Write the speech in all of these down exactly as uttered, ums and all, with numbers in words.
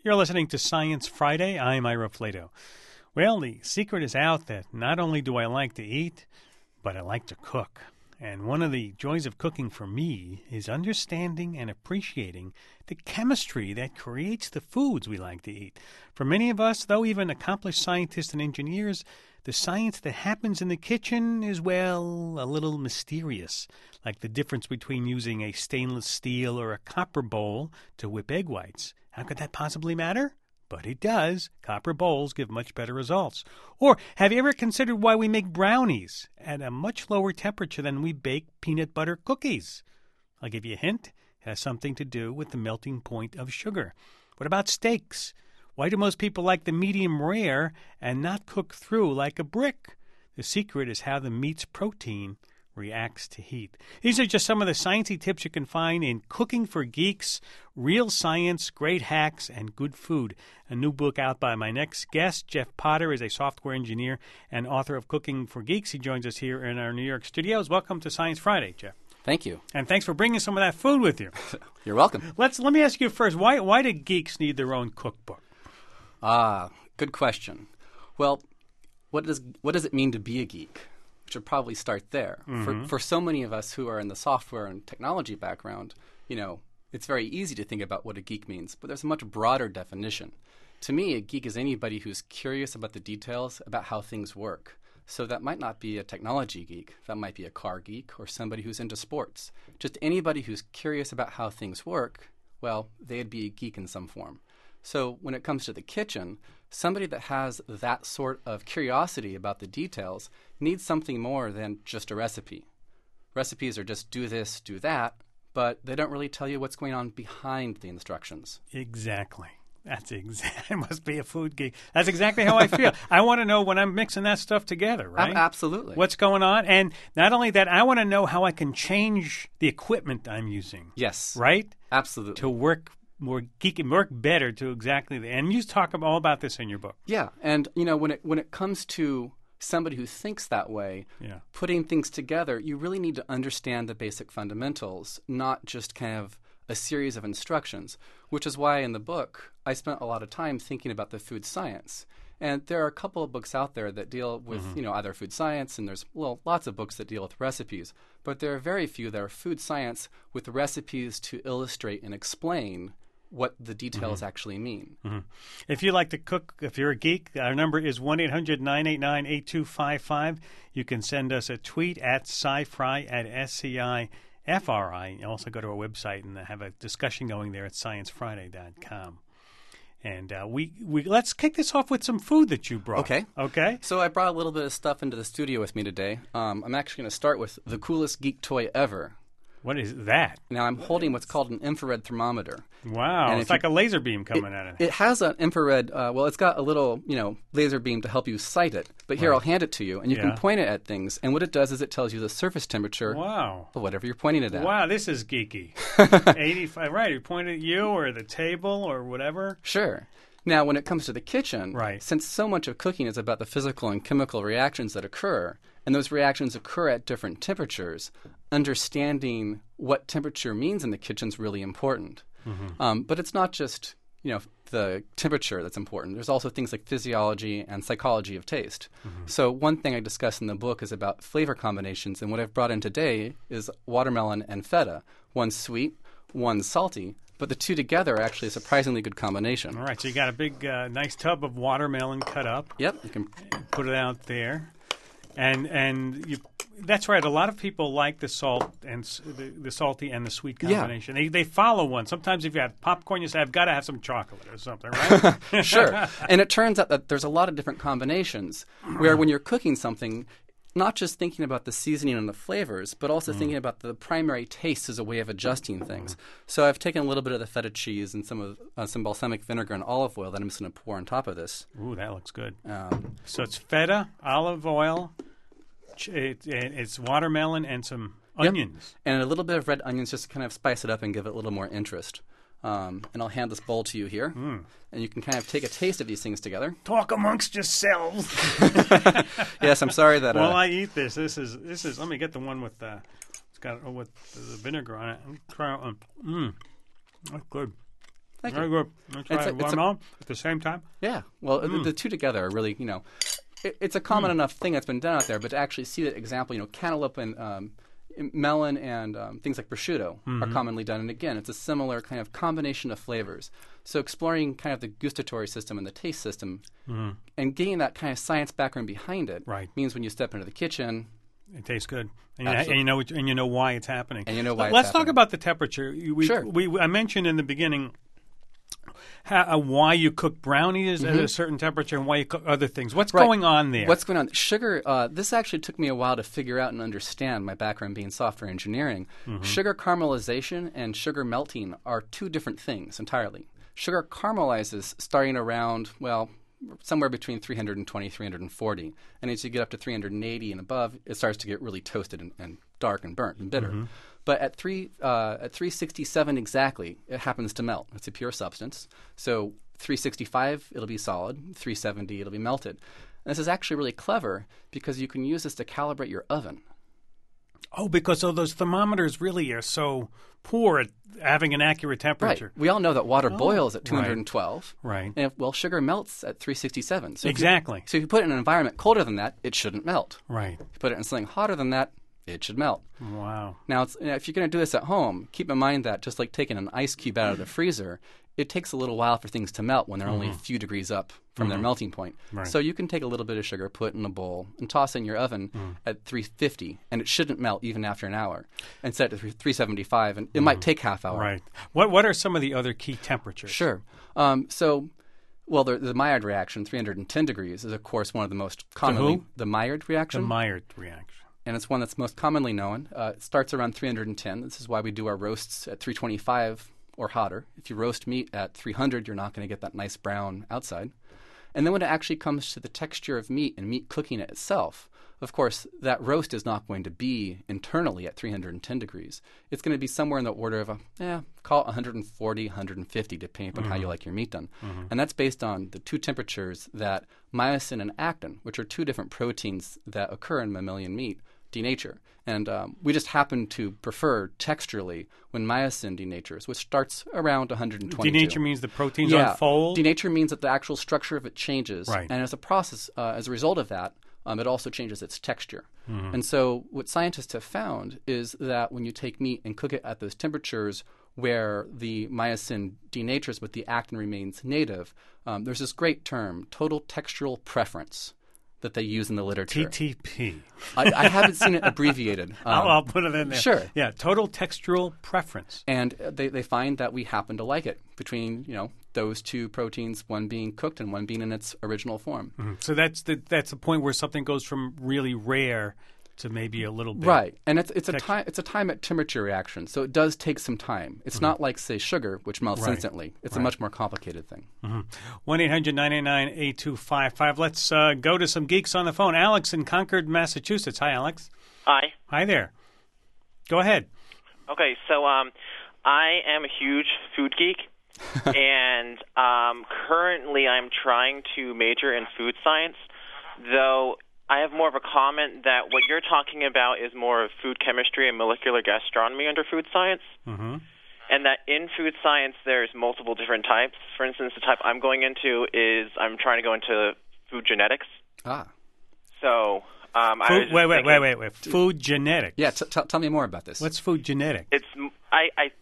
You're listening to Science Friday. I'm Ira Flato. Well, the secret is out that not only do I like to eat, but I like to cook. And one of the joys of cooking for me is understanding and appreciating the chemistry that creates the foods we like to eat. For many of us, though even accomplished scientists and engineers, the science that happens in the kitchen is, well, a little mysterious, like the difference between using a stainless steel or a copper bowl to whip egg whites. How could that possibly matter? But it does. Copper bowls give much better results. Or have you ever considered why we make brownies at a much lower temperature than we bake peanut butter cookies? I'll give you a hint. It has something to do with the melting point of sugar. What about steaks? Why do most people like the medium rare and not cook through like a brick? The secret is how the meat's protein reacts to heat. These are just some of the sciencey tips you can find in Cooking for Geeks, Real Science, Great Hacks, and Good Food. A new book out by my next guest. Jeff Potter is a software engineer and author of Cooking for Geeks. He joins us here in our New York studios. Welcome to Science Friday, Jeff. Thank you. And thanks for bringing some of that food with you. You're welcome. Let's let me ask you first, why why do geeks need their own cookbook? Ah, good question. Well, what does what does it mean to be a geek? Should probably start there. Mm-hmm. For for so many of us who are in the software and technology background, you know, it's very easy to think about what a geek means, but there's a much broader definition. To me, a geek is anybody who's curious about the details about how things work. So that might not be a technology geek. That might be a car geek or somebody who's into sports. Just anybody who's curious about how things work, well, they'd be a geek in some form. So when it comes to the kitchen, somebody that has that sort of curiosity about the details needs something more than just a recipe. Recipes are just do this, do that, but they don't really tell you what's going on behind the instructions. Exactly. That's exactly. I must be a food geek. That's exactly how I feel. I want to know when I'm mixing that stuff together, right? A- absolutely. What's going on? And not only that, I want to know how I can change the equipment I'm using. Yes. Right? Absolutely. To work more geek and work better to exactly the, and you talk all about this in your book. Yeah, and you know when it when it comes to somebody who thinks that way, yeah. putting things together, you really need to understand the basic fundamentals, not just kind of a series of instructions. Which is why in the book I spent a lot of time thinking about the food science. And there are a couple of books out there that deal with, mm-hmm. you know, either food science, and there's well, lots of books that deal with recipes. But there are very few that are food science with recipes to illustrate and explain what the details mm-hmm. actually mean. Mm-hmm. If you like to cook, if you're a geek, our number is one eight hundred nine eight nine eight two five five. You can send us a tweet at scifri at S C I F R I. You also go to our website and have a discussion going there at science friday dot com. And uh, we, we let's kick this off with some food that you brought. Okay. Okay. So I brought a little bit of stuff into the studio with me today. Um, I'm actually going to start with the coolest geek toy ever. What is that? Now, I'm holding what's called an infrared thermometer. Wow. And it's like you, a laser beam coming it, at it. It has an infrared, uh, well, it's got a little, you know, laser beam to help you sight it. But here, right. I'll hand it to you, and you yeah. can point it at things. And what it does is it tells you the surface temperature wow. of whatever you're pointing it at. Wow, this is geeky. eighty-five, right. You point at you or the table or whatever. Sure. Now, when it comes to the kitchen, right. since so much of cooking is about the physical and chemical reactions that occur, and those reactions occur at different temperatures, understanding what temperature means in the kitchen is really important. Mm-hmm. Um, but it's not just, you know, the temperature that's important. There's also things like physiology and psychology of taste. Mm-hmm. So one thing I discuss in the book is about flavor combinations, and what I've brought in today is watermelon and feta. One's sweet, one's salty, but the two together are actually a surprisingly good combination. All right, so you got a big, uh, nice tub of watermelon cut up. Yep. You can put it out there. And and you, that's right. A lot of people like the salt and the, the salty and the sweet combination. Yeah. They they follow one. Sometimes if you have popcorn, you say, "I've got to have some chocolate or something," right? Sure. And it turns out that there's a lot of different combinations where when you're cooking something, not just thinking about the seasoning and the flavors, but also mm. thinking about the primary taste as a way of adjusting things. So I've taken a little bit of the feta cheese and some of uh, some balsamic vinegar and olive oil that I'm just going to pour on top of this. Ooh, that looks good. Um, so it's feta, olive oil, ch- it, it, it's watermelon, and some onions. Yep. And a little bit of red onions just to kind of spice it up and give it a little more interest. Um, and I'll hand this bowl to you here. Mm. And you can kind of take a taste of these things together. Talk amongst yourselves. Yes, I'm sorry that... While uh, I eat this, this is, this is, let me get the one with the, it's got oh, with the vinegar on it. Let me try it. Mmm, that's good. Thank Very you. good. Let's try It's a- it it's one a- more at the same time. Yeah. Well, Mm. the, the two together are really, you know, it, it's a common enough thing that's been done out there, but to actually see that example, you know, cantaloupe and um, melon and um, things like prosciutto Mm-hmm. are commonly done. And again, it's a similar kind of combination of flavors. So exploring kind of the gustatory system and the taste system Mm-hmm. and getting that kind of science background behind it Right. means when you step into the kitchen, It tastes good, and you, Absolutely. and you know, and you know why it's happening. And you know why it's Let's talk happening. about the temperature. We, Sure. We, I mentioned in the beginning how, uh, why you cook brownies at a certain temperature and why you cook other things. What's Mm-hmm. Right. going on there? What's going on? Sugar, uh, this actually took me a while to figure out and understand, my background being software engineering. Mm-hmm. Sugar caramelization and sugar melting are two different things entirely. Sugar caramelizes starting around, well, somewhere between three hundred twenty, three hundred forty. And as you get up to three hundred eighty and above, it starts to get really toasted and, and dark and burnt and bitter. Mm-hmm. But at three uh, at three sixty-seven exactly, it happens to melt. It's a pure substance. So three sixty-five, it'll be solid. three seventy, it'll be melted. And this is actually really clever because you can use this to calibrate your oven. Oh, because all those thermometers really are so poor at having an accurate temperature. Right. We all know that water boils at two hundred twelve. Right. And if, well, sugar melts at three sixty-seven. So if you- Exactly. so if you put it in an environment colder than that, it shouldn't melt. Right. If you put it in something hotter than that, it should melt. Wow. Now, it's, you know, if you're going to do this at home, keep in mind that just like taking an ice cube out of the freezer, it takes a little while for things to melt when they're only a few degrees up from their melting point. Right. So you can take a little bit of sugar, put it in a bowl, and toss it in your oven at three fifty, and it shouldn't melt even after an hour. And set it to three seventy-five, and it might take half hour. Right. What What are some of the other key temperatures? Sure. Um, so, well, the, the Maillard reaction, three hundred ten degrees, is of course one of the most commonly who? the Maillard The reaction. Maillard reaction. And it's one that's most commonly known. Uh, it starts around three hundred ten. This is why we do our roasts at three twenty-five or hotter. If you roast meat at three hundred, you're not going to get that nice brown outside. And then when it actually comes to the texture of meat and meat cooking it itself, of course, that roast is not going to be internally at three hundred ten degrees. It's going to be somewhere in the order of, a, eh, call it one forty, one fifty, depending upon how you like your meat done. And that's based on the two temperatures that myosin and actin, which are two different proteins that occur in mammalian meat, denature. And um, we just happen to prefer texturally when myosin denatures, which starts around one twenty-two. Denature means the proteins Yeah, unfold? denature means that the actual structure of it changes. Right. And as a process, uh, as a result of that, um, it also changes its texture. Mm-hmm. And so what scientists have found is that when you take meat and cook it at those temperatures where the myosin denatures but the actin remains native, um, there's this great term, total textural preference, that they use in the literature. T T P. I, I haven't seen it abbreviated. Um, I'll, I'll put it in there. Sure. Yeah, total textural preference. And they, they find that we happen to like it between, you know, those two proteins, one being cooked and one being in its original form. Mm-hmm. So that's the that's the point where something goes from really rare to maybe a little bit. Right, and it's it's a Text- time it's a time at temperature reaction, so it does take some time. It's not like say sugar, which melts Right. instantly. It's Right. a much more complicated thing. one eight hundred nine eight nine eight two five five. Let's uh, go to some geeks on the phone. Alex in Concord, Massachusetts. Hi, Alex. Hi. Hi there. Go ahead. Okay, so um, I am a huge food geek, and um, currently I'm trying to major in food science, though I have more of a comment that what you're talking about is more of food chemistry and molecular gastronomy under food science, Mm-hmm. and that in food science there's multiple different types. For instance, the type I'm going into is I'm trying to go into food genetics. Ah, So um, I was Food, just wait, wait, thinking, wait, wait, wait. Food genetics. yeah. T- t- tell me more about this. What's food genetic? It's I I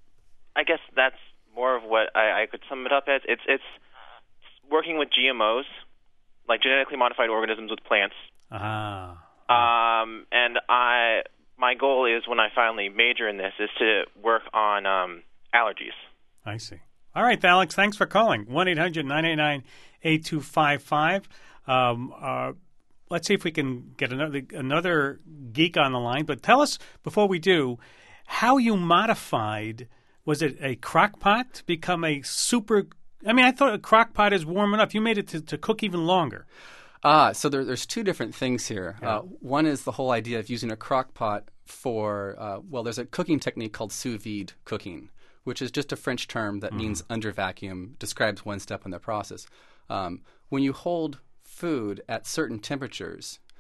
I guess that's more of what I, I could sum it up as. It's it's working with G M Os, like genetically modified organisms with plants. Ah. Um, and I my goal is when I finally major in this is to work on um, allergies. I see. All right, Alex, thanks for calling. one eight hundred nine eight nine eight two five five. Um, uh, let's see if we can get another another geek on the line. But tell us, before we do, how you modified, was it a crock pot to become a super... I mean, I thought a crock pot is warm enough. You made it to, to cook even longer. Ah, so there, there's two different things here. Yeah. Uh, one is the whole idea of using a crock pot for, uh, well, there's a cooking technique called sous vide cooking, which is just a French term that means under vacuum, describes one step in the process. Um, when you hold food at certain temperatures,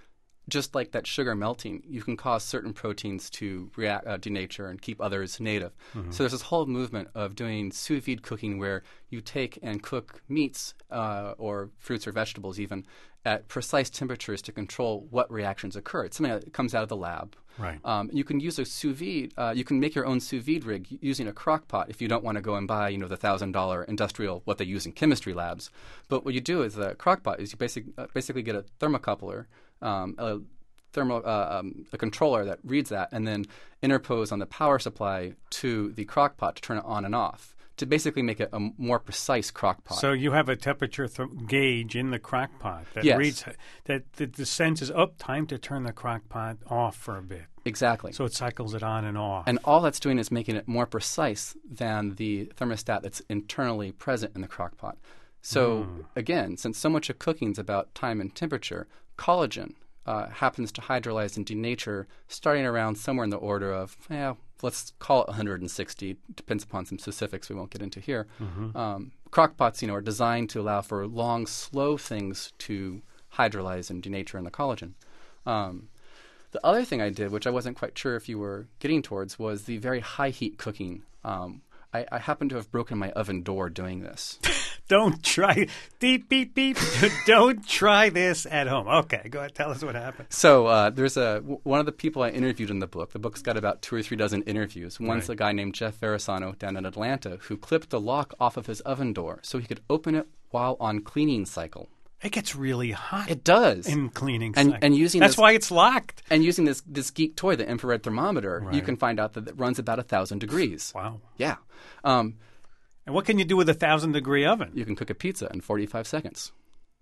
just like that sugar melting, you can cause certain proteins to react, uh, denature and keep others native. Mm-hmm. So there's this whole movement of doing sous vide cooking where you take and cook meats uh, or fruits or vegetables even at precise temperatures to control what reactions occur. It's something that comes out of the lab. Right. Um, you can use a sous vide. Uh, you can make your own sous vide rig using a crock pot if you don't want to go and buy, you know, the thousand dollar industrial what they use in chemistry labs. But what you do with a crock pot is you basic, uh, basically get a thermocoupler, um, a thermo uh, um, a controller that reads that, and then interpose on the power supply to the crock pot to turn it on and off, to basically make it a more precise crock pot. So you have a temperature th- gauge in the crock pot that yes. reads that the, the sense is up, time to turn the crock pot off for a bit. Exactly. So it cycles it on and off. And all that's doing is making it more precise than the thermostat that's internally present in the crock pot. So mm. again, since so much of cooking is about time and temperature, collagen uh, happens to hydrolyze and denature starting around somewhere in the order of, yeah, let's call it one hundred sixty. Depends upon some specifics we won't get into here. Mm-hmm. Um, crock pots, you know, are designed to allow for long, slow things to hydrolyze and denature in the collagen. Um, the other thing I did, which I wasn't quite sure if you were getting towards, was the very high heat cooking. Um, I, I happen to have broken my oven door doing this. Don't try beep beep beep. Don't try this at home. Okay, go ahead. Tell us what happened. So uh, there's a one of the people I interviewed in the book. The book's got about two or three dozen interviews. One's right. a guy named Jeff Verasano down in Atlanta who clipped the lock off of his oven door so he could open it while on cleaning cycle. It gets really hot. It does in cleaning and, cycle. and using that's this, why it's locked. And using this this geek toy, the infrared thermometer, right. you can find out that it runs about a thousand degrees. Wow. Yeah. Um, And what can you do with a thousand degree oven? You can cook a pizza in forty-five seconds.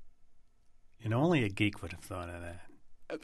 You know, only a geek would have thought of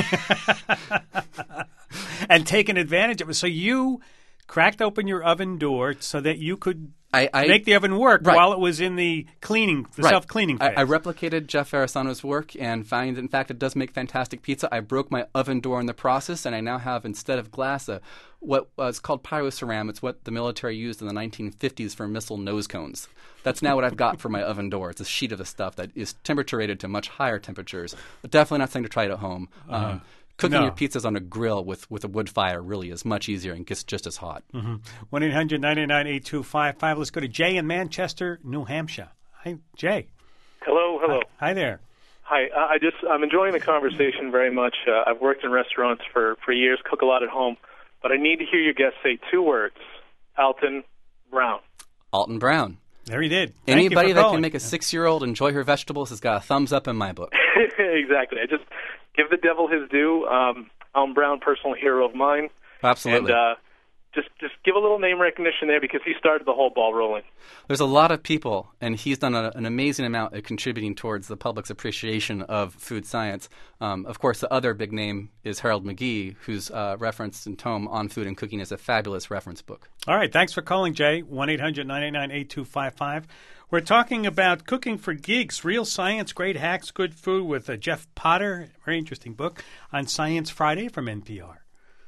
that. And taken advantage of it. So you cracked open your oven door so that you could I, I, make the oven work right. while it was in the cleaning, the right. self-cleaning phase. I, I replicated Jeff Verasano's work and found that, in fact, it does make fantastic pizza. I broke my oven door in the process, and I now have, instead of glass, a, what was called pyroceram. It's what the military used in the nineteen fifties for missile nose cones. That's now what I've got for my oven door. It's a sheet of the stuff that is temperature rated to much higher temperatures. But definitely not something to try it at home. Um, uh, Cooking no. your pizzas on a grill with, with a wood fire really is much easier and gets just as hot. one eight hundred nine nine eight two five five. Let's go to Jay in Manchester, New Hampshire. Hi, Jay. Hello, hello. Hi, hi there. Hi. Uh, I just I'm enjoying the conversation very much. Uh, I've worked in restaurants for, for years, cook a lot at home, but I need to hear your guest say two words: Alton Brown. Alton Brown. There he did. Thank Anybody you for that calling. can make a six-year-old enjoy her vegetables has got a thumbs up in my book. Exactly. I just give the devil his due. Um, Alton Brown, personal hero of mine. Absolutely. And uh, just just give a little name recognition there because he started the whole ball rolling. There's a lot of people, and he's done a, an amazing amount of contributing towards the public's appreciation of food science. Um, of course, the other big name is Harold McGee, whose uh, reference and tome on food and cooking is a fabulous reference book. All right. Thanks for calling, Jay. one eight hundred nine eight nine eight two five five. We're talking about cooking for geeks, real science, great hacks, good food with uh, Jeff Potter. Very interesting book on Science Friday from N P R.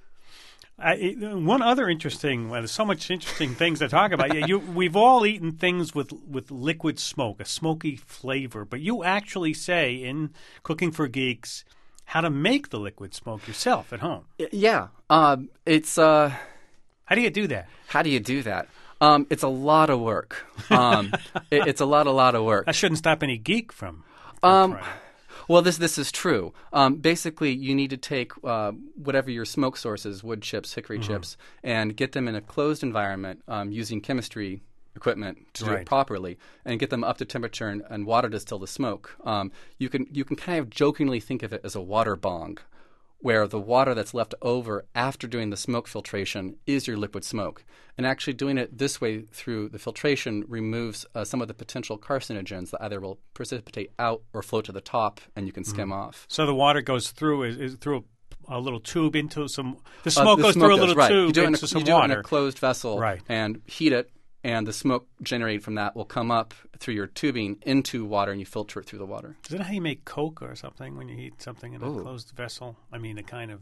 I, one other interesting, well, there's so much interesting things to talk about. Yeah, you, we've all eaten things with, with liquid smoke, a smoky flavor, but you actually say in Cooking for Geeks how to make the liquid smoke yourself at home. Yeah. Um, it's uh, How do you do that? How do you do that? Um, it's a lot of work. Um, it, it's a lot, a lot of work. That shouldn't stop any geek from, from um, trying. Well, this this is true. Um, basically, you need to take uh, whatever your smoke source is, wood chips, hickory mm-hmm. chips, and get them in a closed environment um, using chemistry equipment to do right. it properly, and get them up to temperature and, and water distill the smoke. Um, you can you can kind of jokingly think of it as a water bong, where the water that's left over after doing the smoke filtration is your liquid smoke. And actually doing it this way through the filtration removes uh, some of the potential carcinogens that either will precipitate out or float to the top, and you can skim mm. off. So the water goes through is, is through a, a little tube into some – the smoke uh, the goes smoke through a goes, little right. tube you do into a, some you do water. it in a closed vessel right. and heat it, and the smoke generated from that will come up through your tubing into water, and you filter it through the water. Is that how you make Coke or something when you heat something in a Ooh. closed vessel? I mean, a kind of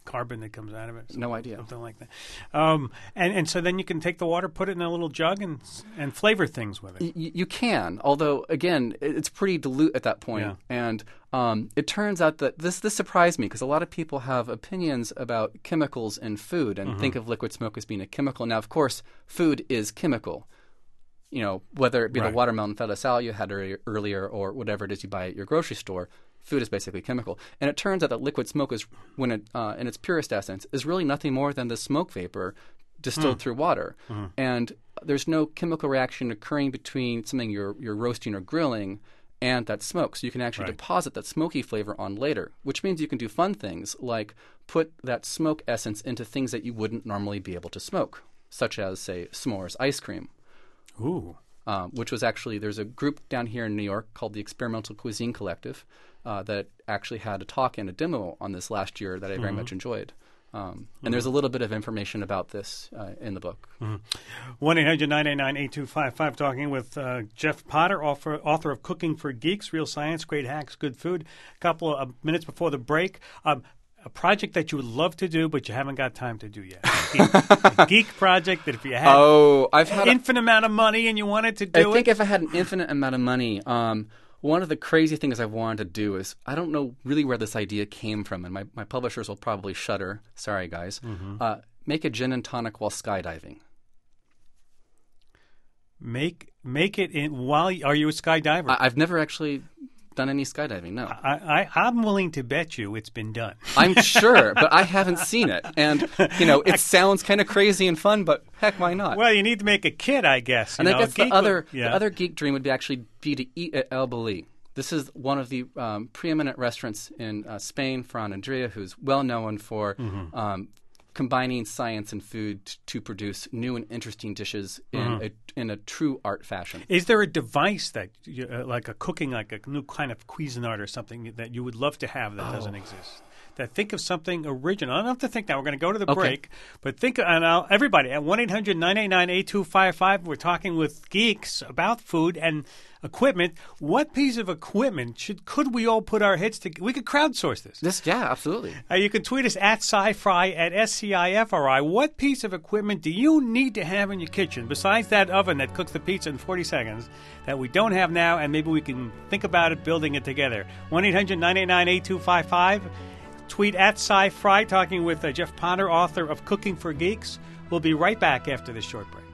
carbon that comes out of it. No idea. Something like that. Um, and, and so then you can take the water, put it in a little jug, and and flavor things with it. Y- you can, although, again, it's pretty dilute at that point. Yeah. And um, it turns out that this, this surprised me because a lot of people have opinions about chemicals in food and mm-hmm. think of liquid smoke as being a chemical. Now, of course, food is chemical. You know, whether it be right. the watermelon feta salad you had earlier or whatever it is you buy at your grocery store, food is basically chemical. And it turns out that liquid smoke is, when it, uh, in its purest essence, is really nothing more than the smoke vapor distilled mm. through water. Mm. And there's no chemical reaction occurring between something you're, you're roasting or grilling and that smoke. So you can actually right. deposit that smoky flavor on later, which means you can do fun things like put that smoke essence into things that you wouldn't normally be able to smoke, such as, say, s'mores ice cream. Ooh. Um, which was actually, there's a group down here in New York called the Experimental Cuisine Collective uh, that actually had a talk and a demo on this last year that I very mm-hmm. much enjoyed. Um, and mm-hmm. there's a little bit of information about this uh, in the book. one eight hundred nine eight nine eight two five five, talking with uh, Jeff Potter, author, author of Cooking for Geeks, Real Science, Great Hacks, Good Food. A couple of minutes before the break. Um, A project that you would love to do, but you haven't got time to do yet. A geek project that if you had oh, I've had an infinite a, amount of money and you wanted to do it. I think it. if I had an infinite amount of money, um, one of the crazy things I've wanted to do is, I don't know really where this idea came from, and my, my publishers will probably shudder. Sorry, guys. Mm-hmm. Uh, make a gin and tonic while skydiving. Make make it in while – are you a skydiver? I, I've never actually – done any skydiving, no. I, I, I'm willing to bet you it's been done. I'm sure, but I haven't seen it. And, you know, it sounds kind of crazy and fun, but heck, why not? Well, you need to make a kit, I guess. And know, I guess the other, would, yeah. the other geek dream would be actually be to eat at El Bulli. This is one of the um, preeminent restaurants in uh, Spain, Fran Andrea, who's well known for mm-hmm. um, combining science and food t- to produce new and interesting dishes in mm-hmm. a in a true art fashion. Is there a device that, you, uh, like a cooking, like a new kind of Cuisinart or something that you would love to have that oh. doesn't exist? That think of something original. I don't have to think now. We're going to go to the okay. break, but think. And I'll, everybody at one eight hundred nine eight nine eight two five five. We're talking with geeks about food and equipment. What piece of equipment should could we all put our heads to? We could crowdsource this. This, yeah, absolutely. Uh, you can tweet us at SciFri at S C I F R I. What piece of equipment do you need to have in your kitchen besides that oven that cooks the pizza in forty seconds that we don't have now, and maybe we can think about it, building it together? one eight hundred nine eight nine eight two five five. Tweet at SciFri, talking with uh, Jeff Potter, author of Cooking for Geeks. We'll be right back after this short break.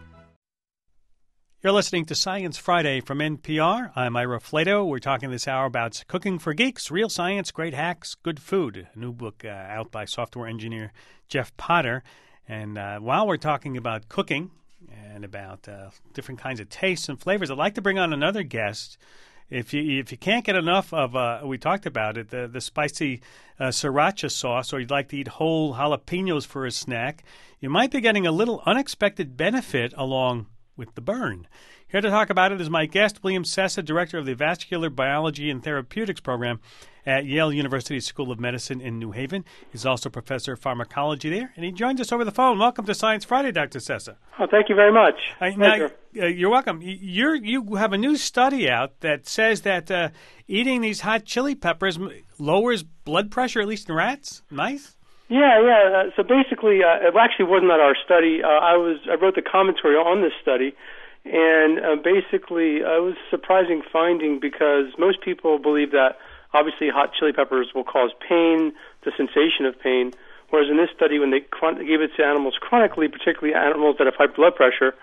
You're listening to Science Friday from N P R. I'm Ira Flato. We're talking this hour about Cooking for Geeks, Real Science, Great Hacks, Good Food, a new book uh, out by software engineer Jeff Potter. And uh, while we're talking about cooking and about uh, different kinds of tastes and flavors, I'd like to bring on another guest. If you if you can't get enough of, uh, we talked about it, the, the spicy uh, sriracha sauce, or you'd like to eat whole jalapenos for a snack, you might be getting a little unexpected benefit along with the burn. Here to talk about it is my guest, William Sessa, Director of the Vascular Biology and Therapeutics Program at Yale University School of Medicine in New Haven. He's also Professor of Pharmacology there, and he joins us over the phone. Welcome to Science Friday, Doctor Sessa. Oh, thank you very much. Uh, now, uh, you're welcome. You're, you have a new study out that says that uh, eating these hot chili peppers lowers blood pressure, at least in rats. Nice. Yeah, yeah. Uh, so basically, uh, it actually wasn't at our study. Uh, I was I wrote the commentary on this study. And uh, basically, uh, it was a surprising finding because most people believe that obviously hot chili peppers will cause pain, the sensation of pain, whereas in this study, when they chron- gave it to animals chronically, particularly animals that have high blood pressure,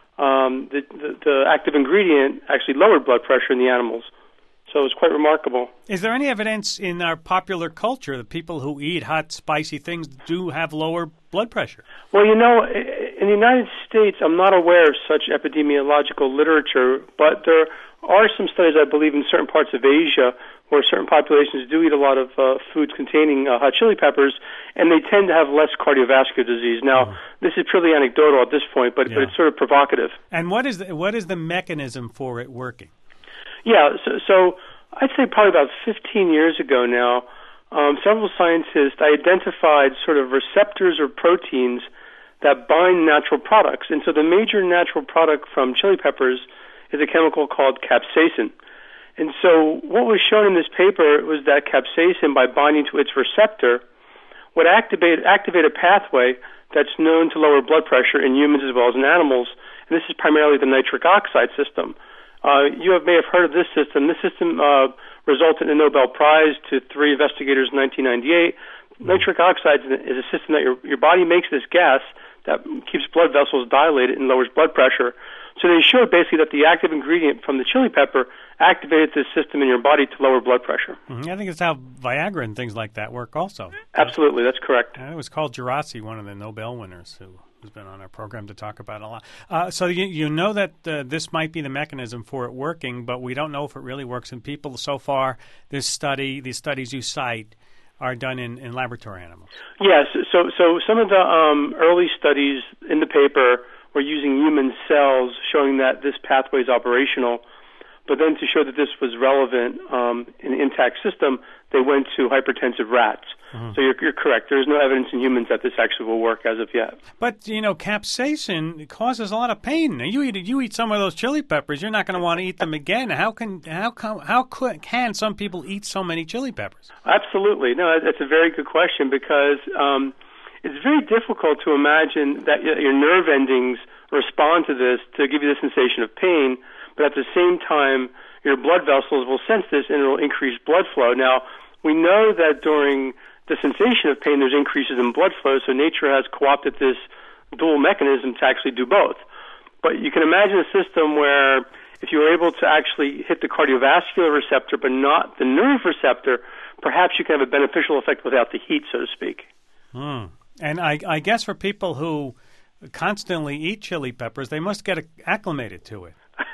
um, the, the, the active ingredient actually lowered blood pressure in the animals. So it was quite remarkable. Is there any evidence in our popular culture that people who eat hot, spicy things do have lower blood pressure? Well, you know, in the United States, I'm not aware of such epidemiological literature, but there are some studies, I believe, in certain parts of Asia where certain populations do eat a lot of uh, foods containing uh, hot chili peppers, and they tend to have less cardiovascular disease. Now, mm. this is purely anecdotal at this point, but, yeah. but it's sort of provocative. And what is the, what is the mechanism for it working? Yeah, so, so I'd say probably about fifteen years ago now, um, several scientists identified sort of receptors or proteins that bind natural products. And so the major natural product from chili peppers is a chemical called capsaicin. And so what was shown in this paper was that capsaicin, by binding to its receptor, would activate activate a pathway that's known to lower blood pressure in humans as well as in animals, and this is primarily the nitric oxide system. Uh, you have, may have heard of this system. This system uh, resulted in a Nobel Prize to three investigators in nineteen ninety-eight. Mm-hmm. Nitric oxide is a system that your, your body makes this gas that keeps blood vessels dilated and lowers blood pressure. So they showed basically that the active ingredient from the chili pepper activated this system in your body to lower blood pressure. Mm-hmm. I think it's how Viagra and things like that work also. Absolutely, that's correct. And it was called Gerasi, one of the Nobel winners who has been on our program to talk about it a lot. Uh, so you, you know that uh, this might be the mechanism for it working, but we don't know if it really works in people. So far, this study, these studies you cite, are done in, in laboratory animals. Yes. So, so some of the um, early studies in the paper were using human cells showing that this pathway is operational. But then to show that this was relevant um, in an intact system, they went to hypertensive rats. Mm-hmm. So you're, you're correct. There is no evidence in humans that this actually will work as of yet. But, you know, capsaicin causes a lot of pain. Now, you eat you eat some of those chili peppers, you're not going to want to eat them again. How can how come how could, can some people eat so many chili peppers? Absolutely. No, that's a very good question because um, it's very difficult to imagine that your nerve endings respond to this to give you the sensation of pain, but at the same time, your blood vessels will sense this and it will increase blood flow. Now, we know that during the sensation of pain, there's increases in blood flow, so nature has co-opted this dual mechanism to actually do both. But you can imagine a system where if you were able to actually hit the cardiovascular receptor but not the nerve receptor, perhaps you can have a beneficial effect without the heat, so to speak. Hmm. And I, I guess for people who constantly eat chili peppers, they must get acclimated to it.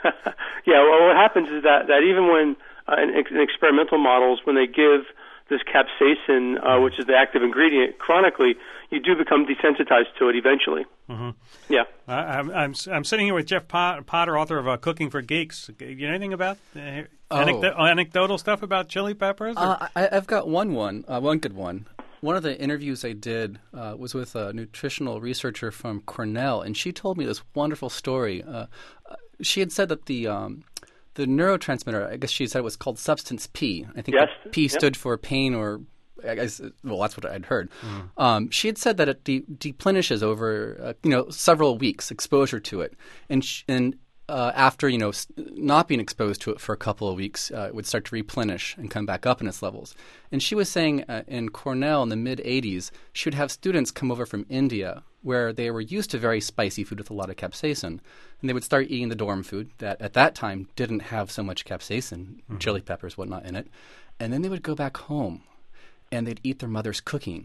Yeah, well, what happens is that, that even when uh, in, in experimental models, when they give this capsaicin, uh, which is the active ingredient, chronically, you do become desensitized to it eventually. Mm-hmm. Yeah. Uh, I'm, I'm I'm sitting here with Jeff Potter, author of uh, Cooking for Geeks. You know anything about uh, oh. anecdo- anecdotal stuff about chili peppers? Uh, I, I've got one one, uh, one good one. One of the interviews I did uh, was with a nutritional researcher from Cornell, and she told me this wonderful story. Uh, she had said that the um, the neurotransmitter, I guess she said it was called substance P. I think yes. P yep. stood for pain, or I guess, well, that's what I'd heard. Mm. Um, she had said that it de- deplenishes over uh, you know several weeks exposure to it, and sh- and uh, after you know s- not being exposed to it for a couple of weeks, uh, it would start to replenish and come back up in its levels. And she was saying uh, in Cornell in the mid eighties, she would have students come over from India where they were used to very spicy food with a lot of capsaicin, and they would start eating the dorm food that at that time didn't have so much capsaicin, mm-hmm. chili peppers, whatnot in it, and then they would go back home and they'd eat their mother's cooking.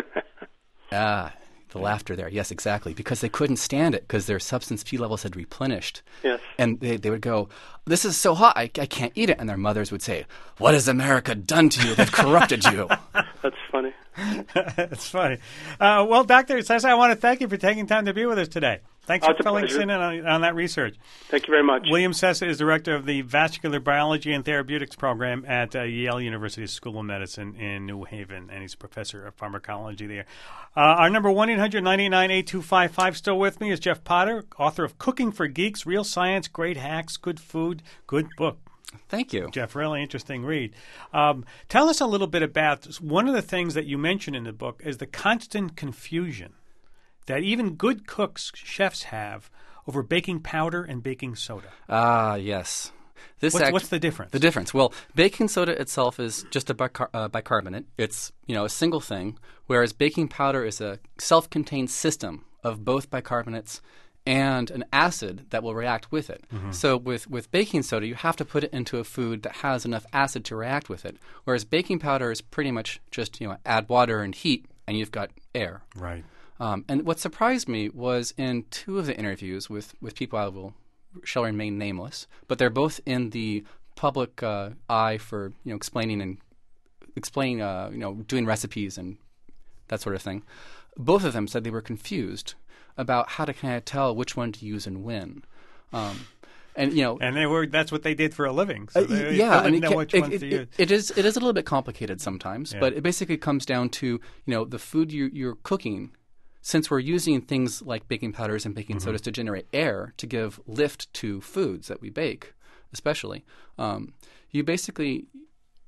ah, the laughter there. Yes, exactly. Because they couldn't stand it because their substance P levels had replenished. Yes. And they, they would go, this is so hot, I, I can't eat it. And their mothers would say, what has America done to you? They've corrupted you. That's funny. That's funny. Uh, well, Doctor Sessa, I want to thank you for taking time to be with us today. Thanks oh, for filling us in on, on that research. Thank you very much. William Sessa is director of the Vascular Biology and Therapeutics program at uh, Yale University School of Medicine in New Haven, and he's a professor of pharmacology there. Uh, our number one eight hundred nine nine eight two five five, still with me, is Jeff Potter, author of Cooking for Geeks, Real Science, Great Hacks, Good Food, Good Book. Thank you. Jeff, really interesting read. Um, tell us a little bit about one of the things that you mention in the book is the constant confusion that even good cooks, chefs have over baking powder and baking soda. Ah, yes. This what's, act- what's the difference? The difference. Well, baking soda itself is just a bicar- uh, bicarbonate. It's, you know, a single thing, whereas baking powder is a self-contained system of both bicarbonates and an acid that will react with it. Mm-hmm. So with, with baking soda, you have to put it into a food that has enough acid to react with it, whereas baking powder is pretty much just, you know, add water and heat, and you've got air. Right. Um, and what surprised me was in two of the interviews with, with people I will shall remain nameless, but they're both in the public uh, eye for you know explaining and explaining uh, you know doing recipes and that sort of thing. Both of them said they were confused about how to kind of tell which one to use and when. Um, and you know, and they were that's what they did for a living. So they, uh, yeah, they I mean, know it, which it, ones it, to it, use. it is it is a little bit complicated sometimes, yeah. but it basically comes down to you know the food you, you're cooking. Since we're using things like baking powders and baking mm-hmm. sodas to generate air to give lift to foods that we bake, especially, um, you basically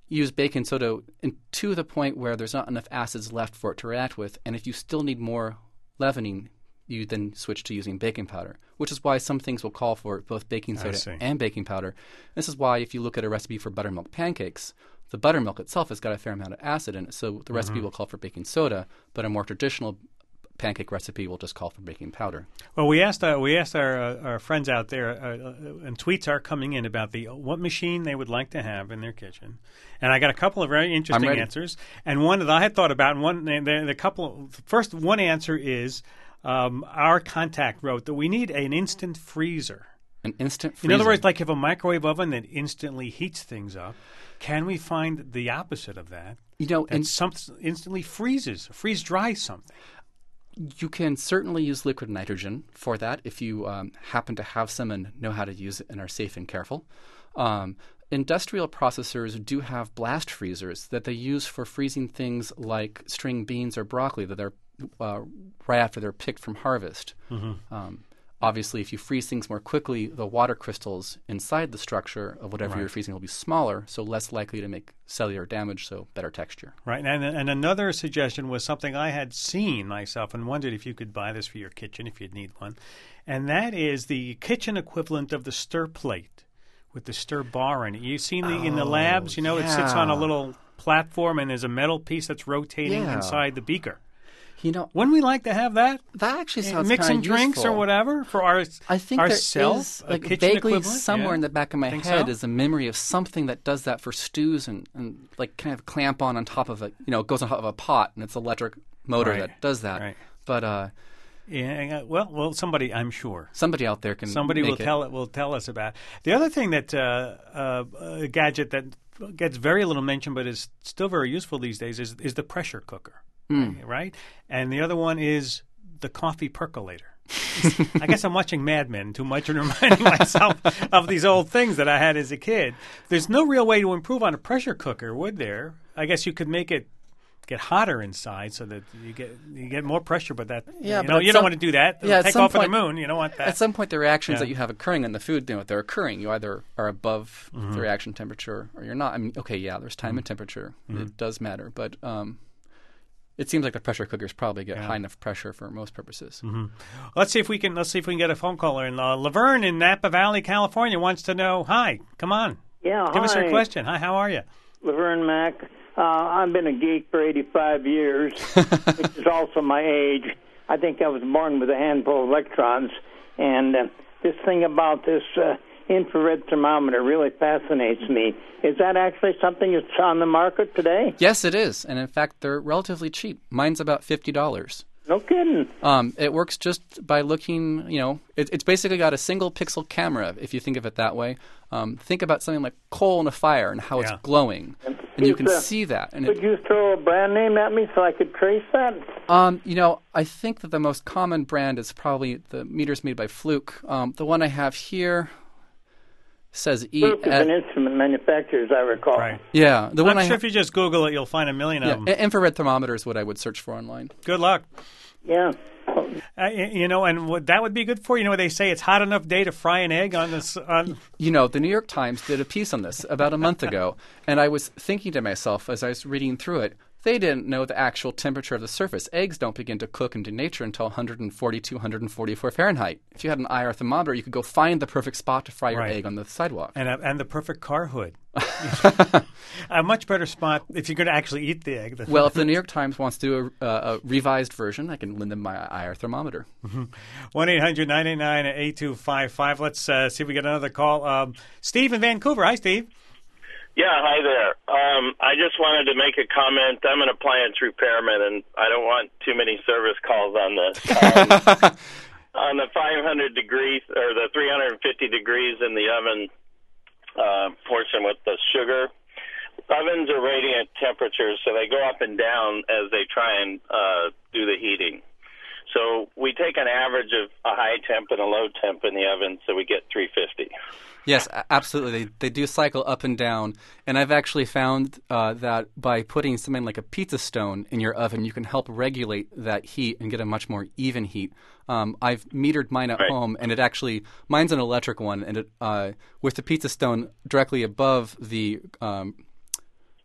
use baking soda in, to the point where there's not enough acids left for it to react with. And if you still need more leavening, you then switch to using baking powder, which is why some things will call for both baking soda and baking powder. This is why if you look at a recipe for buttermilk pancakes, the buttermilk itself has got a fair amount of acid in it, so the recipe mm-hmm. will call for baking soda, but a more traditional pancake recipe will just call for baking powder. Well, we asked uh, we asked our uh, our friends out there, uh, and tweets are coming in about the what machine they would like to have in their kitchen, and I got a couple of very interesting answers. And one that I had thought about, and one the, the couple first one answer is um, our contact wrote that we need an instant freezer. An instant freezer. In other words, like if a microwave oven that instantly heats things up. Can we find the opposite of that? You know, that and something instantly freezes, freeze dries something. You can certainly use liquid nitrogen for that if you um, happen to have some and know how to use it and are safe and careful. Um, industrial processors do have blast freezers that they use for freezing things like string beans or broccoli that they're uh, right after they're picked from harvest. Mm-hmm. Um, obviously, if you freeze things more quickly, the water crystals inside the structure of whatever right. you're freezing will be smaller, so less likely to make cellular damage, so better texture. Right, and and another suggestion was something I had seen myself and wondered if you could buy this for your kitchen if you'd need one, and that is the kitchen equivalent of the stir plate with the stir bar in it. You've seen the oh, in the labs, you know, yeah. it sits on a little platform and there's a metal piece that's rotating yeah. inside the beaker. You know, wouldn't we like to have that? That actually sounds mixing drinks useful. or whatever for our I think ourselves. There is, like vaguely equivalent? somewhere yeah. in the back of my think head so? is a memory of something that does that for stews and, and like kind of clamp on on top of it. You know, it goes on top of a pot and it's an electric motor right. that does that. Right. But uh, yeah, well, well, somebody I'm sure somebody out there can somebody make will it. tell it will tell us about it. The other thing that uh, uh, a gadget that gets very little mention but is still very useful these days is is the pressure cooker. Mm. Right? And the other one is the coffee percolator. I guess I'm watching Mad Men too much and reminding myself of these old things that I had as a kid. There's no real way to improve on a pressure cooker, would there? I guess you could make it get hotter inside so that you get you get more pressure, but that yeah, you, but know, you some, don't want to do that. Yeah, take off point, of the moon. You don't want that. At some point, the reactions yeah. that you have occurring in the food, you know, they're occurring. You either are above mm-hmm. the reaction temperature or you're not. I mean, okay, yeah, there's time mm-hmm. and temperature. Mm-hmm. It does matter, but um, it seems like the pressure cookers probably get yeah. high enough pressure for most purposes. Mm-hmm. Let's see if we can. Let's see if we can get a phone caller. And uh, Laverne in Napa Valley, California, wants to know. Hi, come on. Yeah, give hi. us your question. Hi, how are you? Laverne Mack. Uh, I've been a geek for eighty-five years, which is also my age. I think I was born with a handful of electrons, and uh, this thing about this uh, infrared thermometer really fascinates me. Is that actually something that's on the market today? Yes, it is. And in fact, they're relatively cheap. Mine's about fifty dollars. No kidding. Um, it works just by looking, you know, it, it's basically got a single pixel camera, if you think of it that way. Um, think about something like coal in a fire and how yeah. it's glowing. And, and you can uh, see that. And could it, you throw a brand name at me so I could trace that? Um, you know, I think that the most common brand is probably the meters made by Fluke. Um, the one I have here says E. Fluke is an instrument manufacturer, as I recall. Right. Yeah. The I'm one sure I ha- if you just Google it, you'll find a million yeah, of them. Infrared thermometer is what I would search for online. Good luck. Yeah. Uh, you know, and what that would be good for, you know, they say it's hot enough day to fry an egg on this. On... You know, the New York Times did a piece on this about a month ago, and I was thinking to myself as I was reading through it, they didn't know the actual temperature of the surface. Eggs don't begin to cook into nature until one forty-two, one forty-four Fahrenheit. If you had an I R thermometer, you could go find the perfect spot to fry your right. egg on the sidewalk. And a, and the perfect car hood. A much better spot if you're going to actually eat the egg. Well, if the New York Times wants to do a, a revised version, I can lend them my I R thermometer. one eight hundred nine eight nine eight two five five. Let's uh, see if we get another call. Um, Steve in Vancouver. Hi, Steve. Yeah, hi there. Um, I just wanted to make a comment. I'm an appliance repairman, and I don't want too many service calls on this. Um, on the five hundred degrees or the three hundred fifty degrees in the oven uh, portion with the sugar, ovens are radiant temperatures, so they go up and down as they try and uh, do the heating. So we take an average of a high temp and a low temp in the oven, so we get three fifty. Yes, absolutely. They, they do cycle up and down. And I've actually found uh, that by putting something like a pizza stone in your oven, you can help regulate that heat and get a much more even heat. Um, I've metered mine at right. home, and it actually – mine's an electric one. And it, uh, with the pizza stone directly above the um,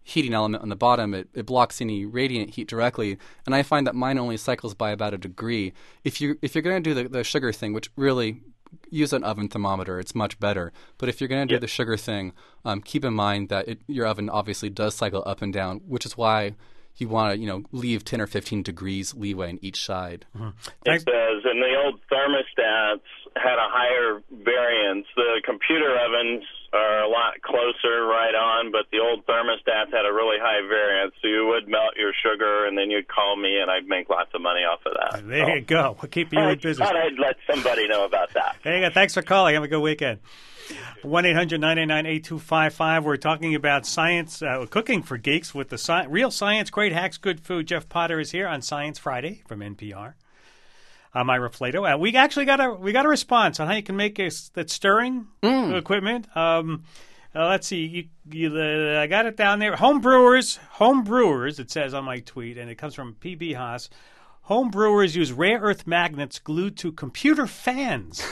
heating element on the bottom. It, it blocks any radiant heat directly, and I find that mine only cycles by about a degree. If you if you're going to do the, the sugar thing, which really use an oven thermometer, it's much better. But if you're going to do Yep. the sugar thing, um, keep in mind that it, your oven obviously does cycle up and down, which is why you want to you know leave ten or fifteen degrees leeway in each side. Mm-hmm. It does, and the old thermostats had a higher variance. The computer ovens are a lot closer right on, but the old thermostats had a really high variance. So you would melt your sugar, and then you'd call me, and I'd make lots of money off of that. There so, you go. We'll keep you I in business. thought I'd let somebody know about that. There you go. Thanks for calling. Have a good weekend. one eight hundred nine eight nine eight two five five. We're talking about science, uh, cooking for geeks with the sci- real science, great hacks, good food. Jeff Potter is here on Science Friday from N P R. I'm Ira Flato. Uh, we actually got a we got a response on how you can make a, that stirring Mm. equipment. Um, uh, let's see. You, you, uh, I got it down there. Home brewers, home brewers. It says on my tweet, and it comes from P B Haas. Home brewers use rare earth magnets glued to computer fans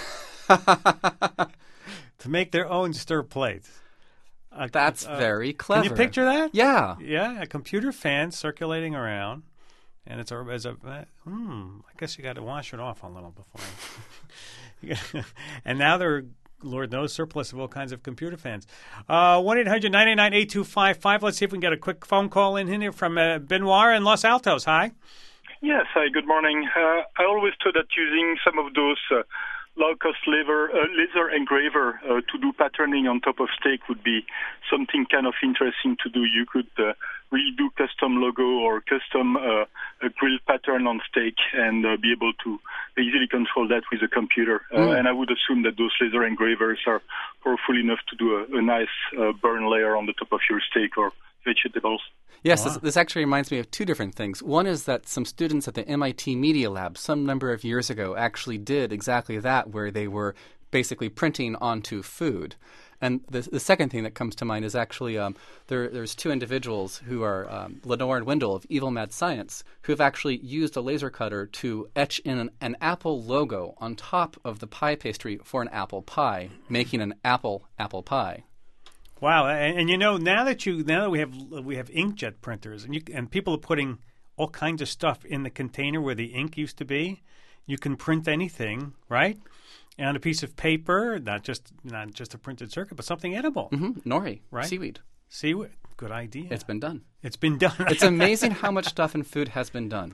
to make their own stir plates. Uh, That's uh, very clever. Can you picture that? Yeah. Yeah, a computer fan circulating around, and it's a, as a uh, hmm. I guess you got to wash it off a little before. You gotta- and now they're, Lord knows, surplus of all kinds of computer fans. Uh, one eight hundred nine eight nine eight two five five. Let's see if we can get a quick phone call in here from uh, Benoit in Los Altos. Hi. Yes, hi, good morning. Uh, I always thought that using some of those uh, low-cost laser, uh, laser engraver uh, to do patterning on top of steak would be something kind of interesting to do. You could uh, really do custom logo or custom uh, a grill pattern on steak and uh, be able to easily control that with a computer. Uh, Mm. And I would assume that those laser engravers are powerful enough to do a, a nice uh, burn layer on the top of your steak or vegetables. Yes, Wow. this, this actually reminds me of two different things. One is that some students at the M I T Media Lab some number of years ago actually did exactly that, where they were basically printing onto food. And the, the second thing that comes to mind is actually um, there, there's two individuals who are um, Lenore and Wendell of Evil Mad Science, who have actually used a laser cutter to etch in an, an apple logo on top of the pie pastry for an apple pie, making an apple apple pie. Wow, and, and you know now that you now that we have we have inkjet printers, and you and people are putting all kinds of stuff in the container where the ink used to be. You can print anything, right, on a piece of paper, not just not just a printed circuit, but something edible. Mm-hmm. Nori, Right. seaweed. See, good idea. It's been done. It's been done. It's amazing how much stuff in food has been done.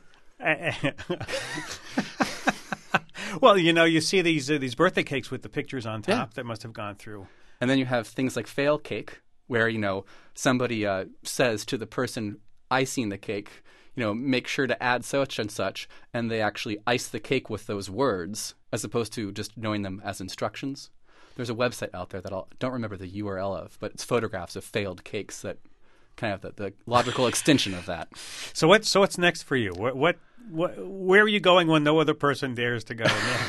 Well, you know, you see these uh, these birthday cakes with the pictures on top Yeah. that must have gone through. And then you have things like fail cake, where, you know, somebody uh, says to the person icing the cake, you know, make sure to add such and such, and they actually ice the cake with those words, as opposed to just knowing them as instructions. There's a website out there that I don't remember the U R L of, but it's photographs of failed cakes that kind of the, the logical extension of that. So what? So what's next for you? What? What? what where are you going when no other person dares to go?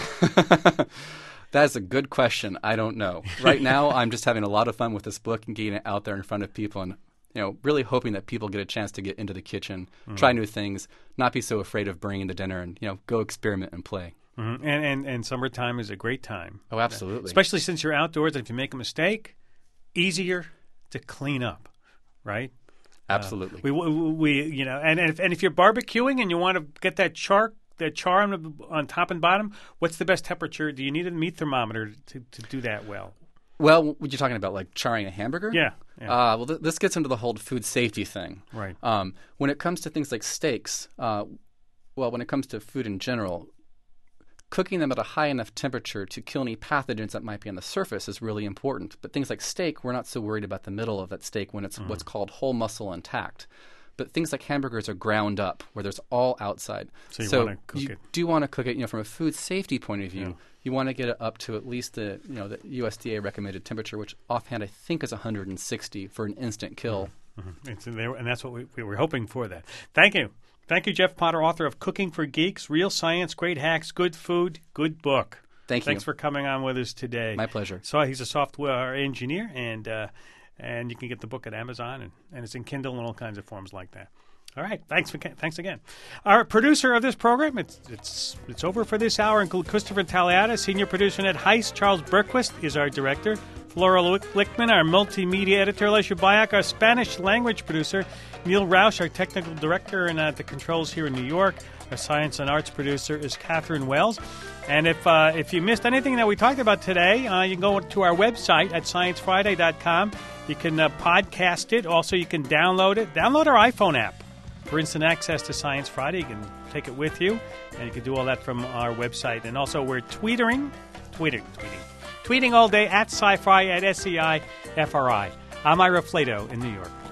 That is a good question. I don't know. Right now, I'm just having a lot of fun with this book and getting it out there in front of people, and you know, really hoping that people get a chance to get into the kitchen, Mm. try new things, not be so afraid of bringing the dinner, and you know, go experiment and play. Mhm. And, and and summertime is a great time, Oh, absolutely. especially since you're outdoors. And if you make a mistake, easier to clean up, right? Absolutely. We, we, we you know, and and if, and if you're barbecuing and you want to get that char that char on, the, on top and bottom, what's the best temperature? Do you need a meat thermometer to, to do that well? Well, what you're talking about, like charring a hamburger? Yeah. yeah. Uh, well, th- this gets into the whole food safety thing. Right. Um, when it comes to things like steaks, uh, well, when it comes to food in general, cooking them at a high enough temperature to kill any pathogens that might be on the surface is really important. But things like steak, we're not so worried about the middle of that steak when it's Mm. what's called whole muscle intact. But things like hamburgers are ground up, where there's all outside. So you wanna cook you it. do want to cook it, you know, from a food safety point of view. You want to get it up to at least the, you know, the U S D A recommended temperature, which offhand I think is one hundred sixty for an instant kill. Mhm. It's in there, and that's what we, we were hoping for. That. Thank you, thank you, Jeff Potter, author of Cooking for Geeks: Real Science, Great Hacks, Good Food, Good Book. Thank you. Thanks for coming on with us today. My pleasure. So he's a software engineer, and uh, and you can get the book at Amazon, and, and it's in Kindle and all kinds of forms like that. All right, thanks for thanks again. Our producer of this program, it's it's it's over for this hour. Include Christopher Taliata, senior producer at Heist. Charles Berquist is our director. Laura Lichtman, our multimedia editor. Alicia Bayak, our Spanish language producer. Neil Roush, our technical director and at the controls here in New York. Our science and arts producer is Catherine Wells. And if uh, if you missed anything that we talked about today, uh, you can go to our website at science friday dot com. You can uh, podcast it. Also, you can download it. Download our iPhone app for instant access to Science Friday. You can take it with you, and you can do all that from our website. And also, we're tweetering, tweeting, tweeting, tweeting all day at SciFri, at S C I F R I. I'm Ira Flato in New York.